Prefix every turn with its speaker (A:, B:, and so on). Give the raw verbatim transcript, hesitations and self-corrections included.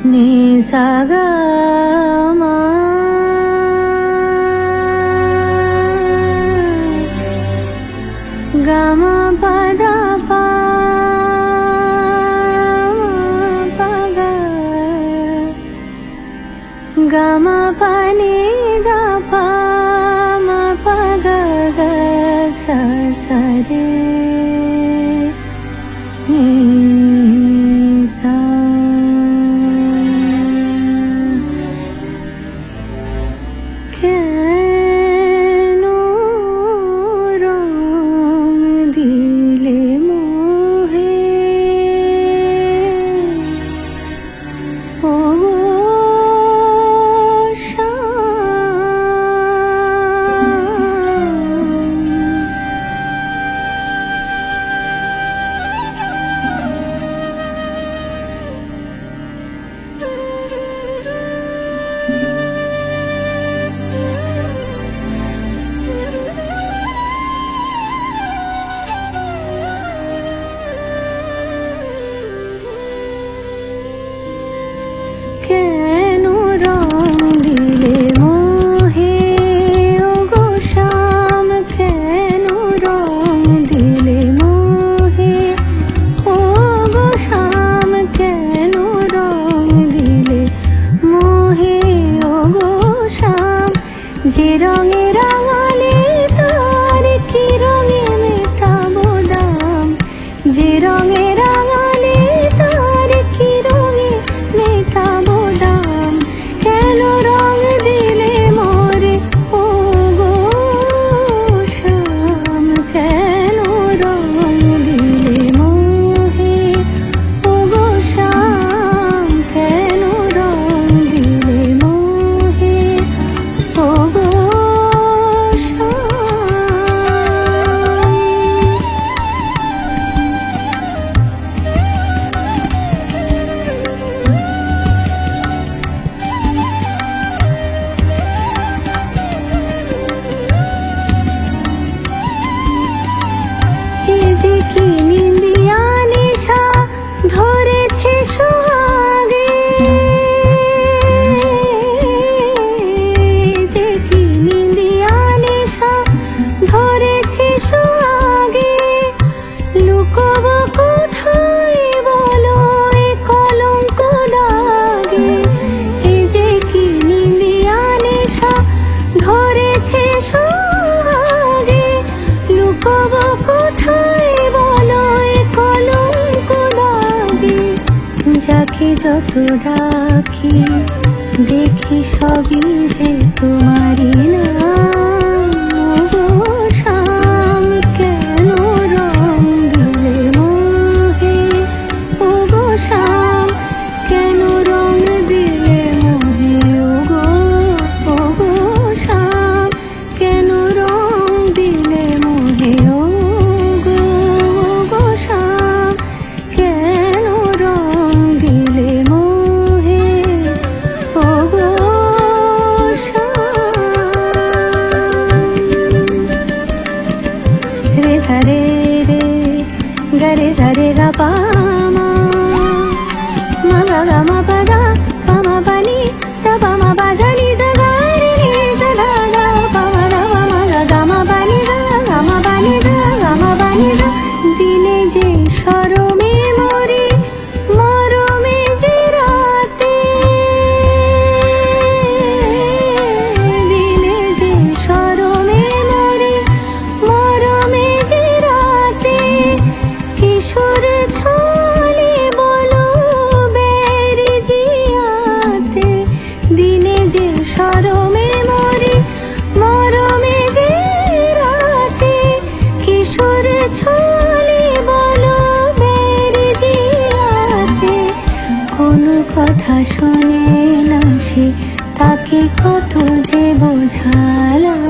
A: ni sa ga ma ga ma pa da pa ma pa ga ga ma pa ni da pa ma pa ga ga sa sa re ni sa যে রঙে রাঙালে তার কি রঙে মেটাবো দাম যে রঙে রাঙালে তার কি রঙে মেটাবো দাম কেন রং দিলে মোরে ও গো শ্যাম কেন রং দিলে মোহে ও গো শ্যাম কেন রং দিলে মোহে ও গো যে কি নিন্দিয়া নেশা ধরেছে সোহাগে যে কি নিন্দিয়া নেশা ধরেছে সোহাগে লুকোবো কোথায় বলো এ কলঙ্ক দাগে এ যে কি নিন্দিয়া নেশা ধরেছে সোহাগে লুকোবো কোথায় যাকে যত ডাকি দেখি সবই যে তোমারই নাম গো শ্যাম কেন রং দিলে মোহে ও গো শ্যাম কেন রং দিলে মোহে ও গো ও গো শ্যাম কেন রং দিলে মোহে ও গো ও গো শ্যাম কেন রং দিলে মোহে ও গো শ্যাম রে সা রে রে গা রে সা রে গা পা মা মা গা গা মা পা দা পা মা পা নি তা পা মা পা সা নি সা গা রে নি সা ধা গা পা মা দা পা মা গা গা মা পা নি সা গা মা পা নি সা গা মা পা নি সা দিনে যে শরমে মরি মরমে যে রাতে দিনে যে শরমে মরি মরমে যে রাতে কিশোর ছলে বলো বেরি জিয়াতে দিনে যে শরমে মরি মরমে যে রাতে কিশোর ছলে বলো বেরি জিয়াতে কোনো কথা শোনে না সে তাকে কত যে বোঝালাম।